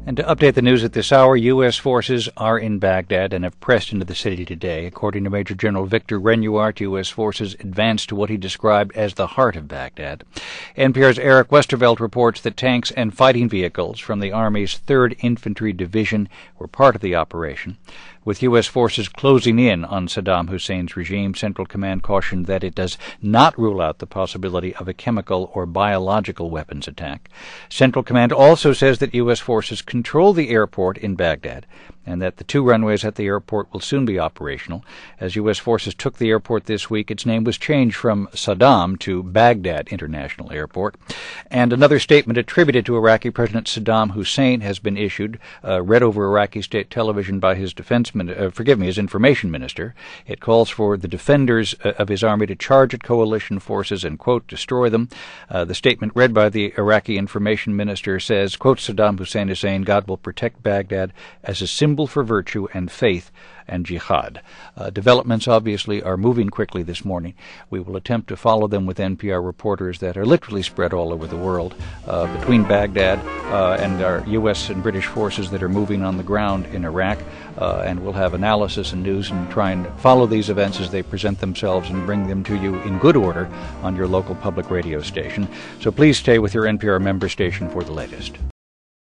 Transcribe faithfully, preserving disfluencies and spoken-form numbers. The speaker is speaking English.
And to update the news at this hour, U S forces are in Baghdad and have pressed into the city today. According to Major General Victor Renuart, U S forces advanced to what he described as the heart of Baghdad. N P R's Eric Westervelt reports that tanks and fighting vehicles from the Army's third Infantry Division were part of the operation. With U S forces closing in on Saddam Hussein's regime, Central Command cautioned that it does not rule out the possibility of a chemical or biological weapons attack. Central Command also says that U S forces control the airport in Baghdad and that the two runways at the airport will soon be operational. As U S forces took the airport this week, its name was changed from Saddam to Baghdad International Airport. And another statement attributed to Iraqi President Saddam Hussein has been issued, uh, read over Iraqi state television by his defense min- uh, forgive me, his information minister. It calls for the defenders uh, of his army to charge at coalition forces and, quote, destroy them. Uh, the statement read by the Iraqi information minister says, quote, Saddam Hussein is saying God will protect Baghdad as a symbol for virtue and faith and jihad. Uh, developments obviously are moving quickly this morning. We will attempt to follow them with N P R reporters that are literally spread all over the world uh, between Baghdad uh, and our U S and British forces that are moving on the ground in Iraq. Uh, and we'll have analysis and news and try and follow these events as they present themselves and bring them to you in good order on your local public radio station. So please stay with your N P R member station for the latest.